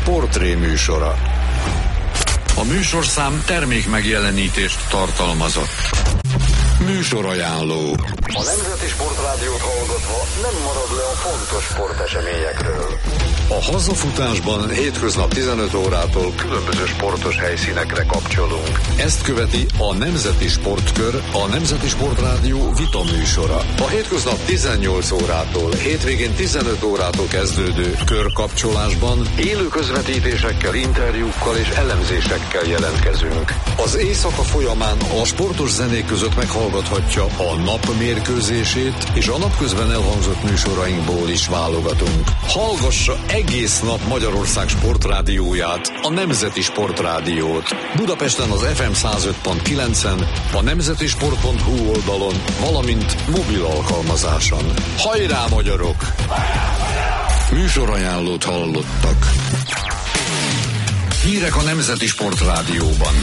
portré műsora. A műsorszám termék megjelenítést tartalmazott. Műsorajánló. A Nemzeti Sportrádiót hallgatva nem marad le a fontos sporteseményekről. A hazafutásban hétköznap 15 órától különböző sportos helyszínekre kapcsolunk. Ezt követi a Nemzeti Sportkör, a Nemzeti Sportrádió vita műsora. A hétköznap 18 órától, hétvégén 15 órától kezdődő körkapcsolásban élő közvetítésekkel, interjúkkal és elemzésekkel jelentkezünk. Az éjszaka folyamán a sportos zenék között meghallgathatja a nap mérkőzését, és a napközben elhangzott műsorainkból is válogatunk. Hallgassa egész nap Magyarország sportrádióját, a Nemzeti Sportrádiót. Budapesten az FM 105.9-en, a nemzetisport.hu oldalon, valamint mobil alkalmazáson. Hajrá, magyarok! Műsorajánlót hallottak. Hírek a Nemzeti Sportrádióban.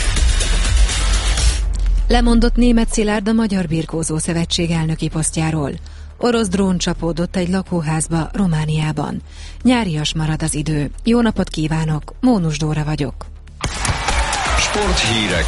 Lemondott Németh Szilárd a Magyar Birkózó Szövetség elnöki posztjáról. Orosz drón csapódott egy lakóházba Romániában. Nyárias marad az idő. Jó napot kívánok, Mónus Dóra vagyok. Sporthírek.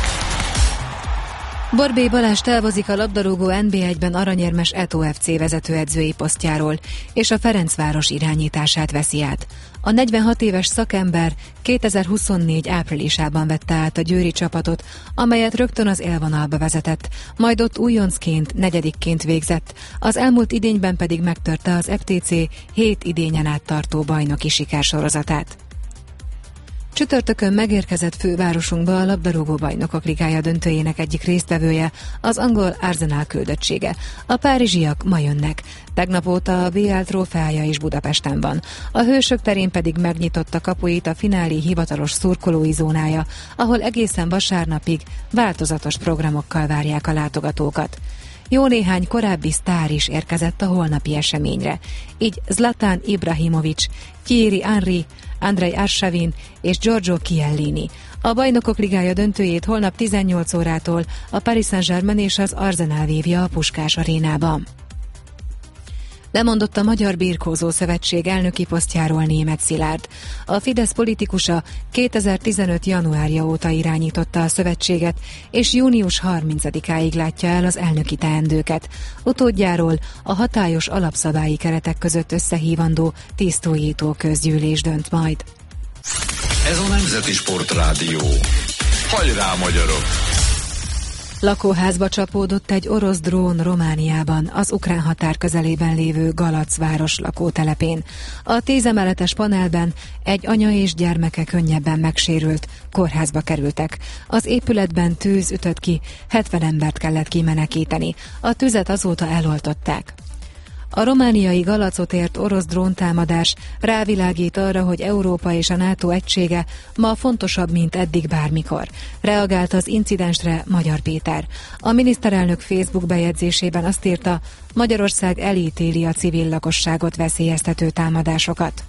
Borbély Balázs távozik a labdarúgó NB1-ben aranyérmes Eto FC vezetőedzői posztjáról, és a Ferencváros irányítását veszi át. A 46 éves szakember 2024 áprilisában vette át a győri csapatot, amelyet rögtön az élvonalba vezetett, majd ott újoncként, negyedikként végzett, az elmúlt idényben pedig megtörte az FTC 7 idényen át tartó bajnoki sikersorozatát. Csütörtökön megérkezett fővárosunkba a labdarúgó bajnokok ligája döntőjének egyik résztvevője, az angol Arsenal küldöttsége. A párizsiak ma jönnek. Tegnap óta a BL trófeája is Budapesten van. A Hősök terén pedig megnyitotta kapuit a finálé hivatalos szurkolói zónája, ahol egészen vasárnapig változatos programokkal várják a látogatókat. Jó néhány korábbi sztár is érkezett a holnapi eseményre. Így Zlatan Ibrahimović, Thierry Henry, Andrei Arshavin és Giorgio Chiellini. A Bajnokok Ligája döntőjét holnap 18 órától a Paris Saint-Germain és az Arsenal vívja a Puskás arénában. Lemondott a Magyar Birkózó Szövetség elnöki posztjáról Németh Szilárd. A Fidesz politikusa 2015. januárja óta irányította a szövetséget, és június 30-áig látja el az elnöki teendőket. Utódjáról a hatályos alapszabályi keretek között összehívandó tisztújító közgyűlés dönt majd. Ez a Nemzeti Sportrádió. Hajrá, magyarok! Lakóházba csapódott egy orosz drón Romániában, az ukrán határ közelében lévő Galac város lakótelepén. A 10 emeletes panelben egy anya és gyermeke könnyebben megsérült, kórházba kerültek. Az épületben tűz ütött ki, 70 embert kellett kimenekíteni. A tüzet azóta eloltották. A romániai Galacot ért orosz dróntámadás rávilágít arra, hogy Európa és a NATO egysége ma fontosabb, mint eddig bármikor. Reagált az incidensre Magyar Péter. A miniszterelnök Facebook bejegyzésében azt írta, Magyarország elítéli a civil lakosságot veszélyeztető támadásokat.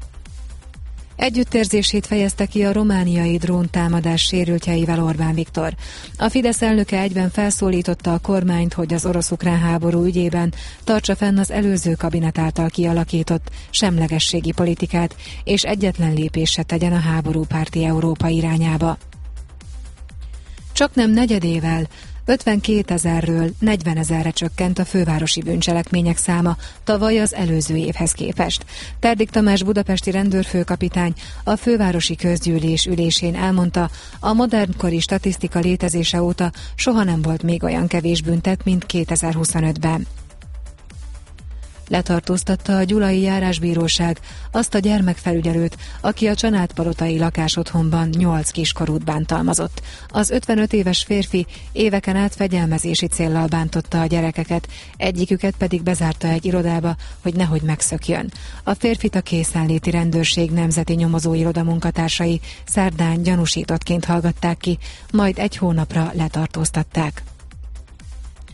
Együttérzését fejezte ki a romániai dróntámadás sérültjeivel Orbán Viktor. A Fidesz elnöke egyben felszólította a kormányt, hogy az orosz-ukrán háború ügyében tartsa fenn az előző kabinet által kialakított semlegességi politikát, és egyetlen lépést se tegyen a háborúpárti Európa irányába. Csaknem negyedével 52 000-ről 40 000-re csökkent a fővárosi bűncselekmények száma tavaly az előző évhez képest. Terdik Tamás budapesti rendőrfőkapitány a fővárosi közgyűlés ülésén elmondta, a modernkori statisztika létezése óta soha nem volt még olyan kevés büntet, mint 2025-ben. Letartóztatta a gyulai járásbíróság azt a gyermekfelügyelőt, aki a Csanádpalotai lakásotthonban 8 kiskorút bántalmazott. Az 55 éves férfi éveken át fegyelmezési céllal bántotta a gyerekeket, egyiküket pedig bezárta egy irodába, hogy nehogy megszökjön. A férfit a készenléti rendőrség nemzeti nyomozóiroda munkatársai szerdán gyanúsítottként hallgatták ki, majd 1 hónapra letartóztatták.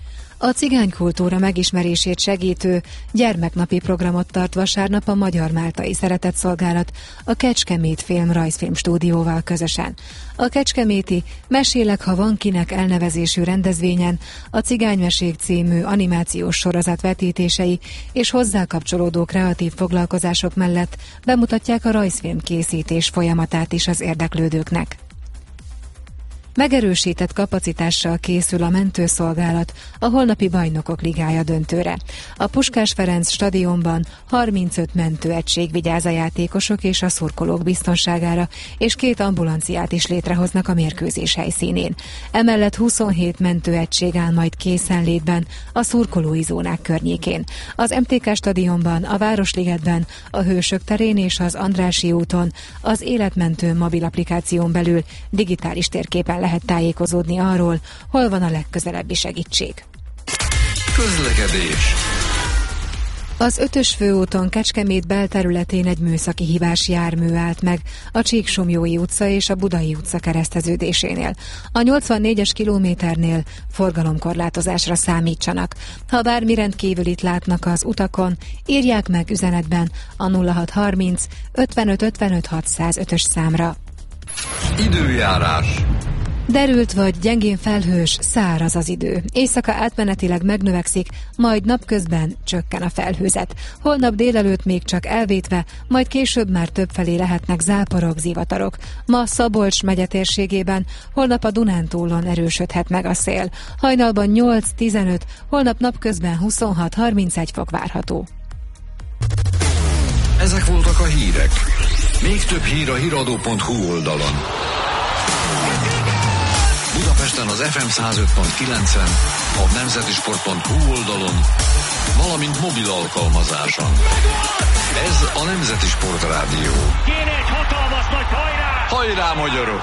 A cigánykultúra megismerését segítő gyermeknapi programot tart vasárnap a Magyar Máltai Szeretetszolgálat a Kecskemét Rajzfilm Stúdióval közösen. A kecskeméti Mesélek, ha van kinek elnevezésű rendezvényen a Cigánymesék című animációs sorozat vetítései és hozzá kapcsolódó kreatív foglalkozások mellett bemutatják a rajzfilm készítés folyamatát is az érdeklődőknek. Megerősített kapacitással készül a mentőszolgálat a holnapi Bajnokok Ligája döntőre. A Puskás Ferenc stadionban 35 mentőegység vigyáz a játékosok és a szurkolók biztonságára, és 2 ambulanciát is létrehoznak a mérkőzés helyszínén. Emellett 27 mentőegység áll majd készenlétben a szurkolói zónák környékén. Az MTK stadionban, a Városligetben, a Hősök terén és az Andrássy úton az Életmentő mobil applikáción belül digitális térképen lehet tájékozódni arról, hol van a legközelebbi segítség. Közlekedés. Az 5-ös főúton Kecskemét belterületén egy műszaki hibás jármű állt meg a Csíksomlyói utca és a Budai utca kereszteződésénél. A 84-es kilométernél forgalomkorlátozásra számítsanak. Ha bármi rendkívülit látnak az utakon, írják meg üzenetben a 0630 55 55 605-ös számra. Időjárás. Derült vagy gyengén felhős, száraz az idő. Éjszaka átmenetileg megnövekszik, majd napközben csökken a felhőzet. Holnap délelőtt még csak elvétve, majd később már többfelé lehetnek záporok, zivatarok. Ma Szabolcs megye térségében, holnap a Dunántúlon erősödhet meg a szél. Hajnalban 8-15, holnap napközben 26-31 fok várható. Ezek voltak a hírek. Még több hír a hiradó.hu oldalon. Budapesten az FM 105.9-en, a nemzetisport.hu oldalon, valamint mobil alkalmazáson. Ez a Nemzeti Sport Rádió. Kéne egy hatalmas nagy hajrá! Hajrá, magyarok!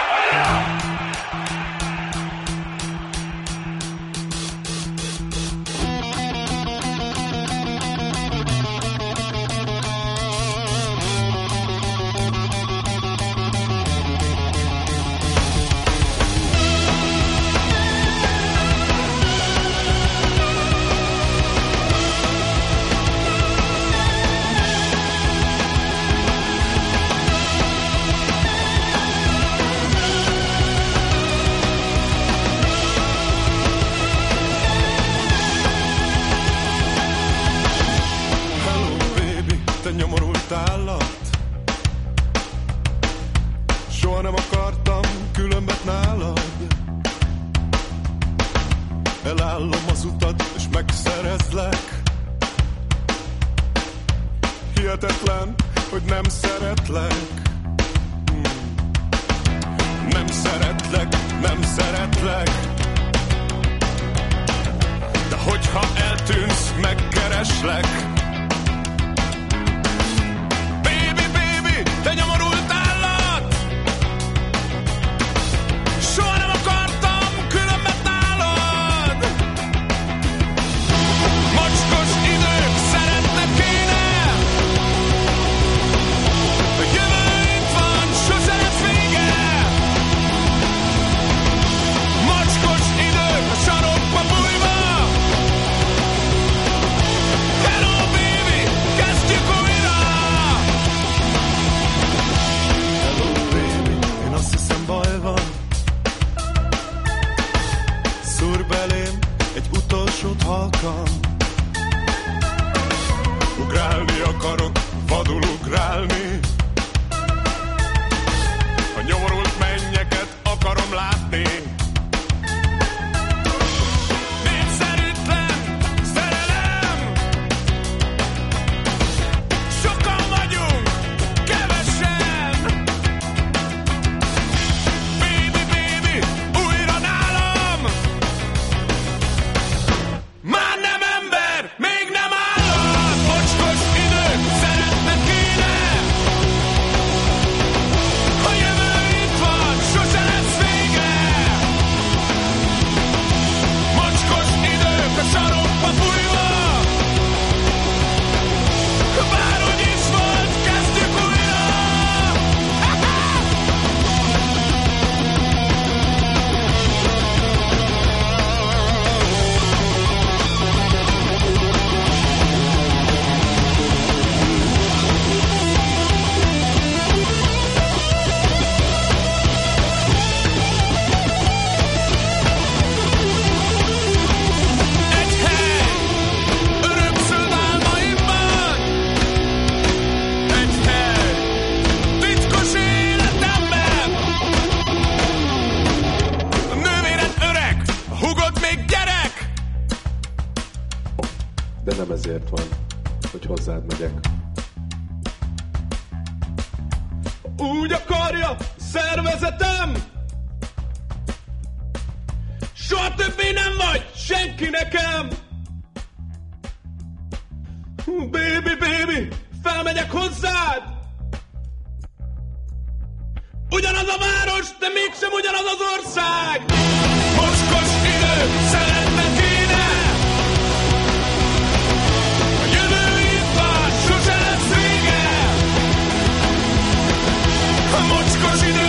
Elállom az utat, és megszerezlek. Hihetetlen, hogy nem szeretlek. Nem szeretlek, nem szeretlek. De hogyha eltűnsz, megkereslek. Baby, baby, te nyomorult állat. Soha nem akartam különbet nálad. Mocskos idők szeretnek kéne. A jövőnk van, sose lesz vége. Mocskos idők a sarokba bújva. Hello, azért van, hogy hozzád megyek. Úgy akarja szervezetem, soha többé nem vagy senki nekem. Baby, baby, felmegyek hozzád. Ugyanaz a város, de mégsem ugyanaz az ország. Mocskos idő, szeretnek kéne. A jövő itt van, sose lesz vége. A mocskos idő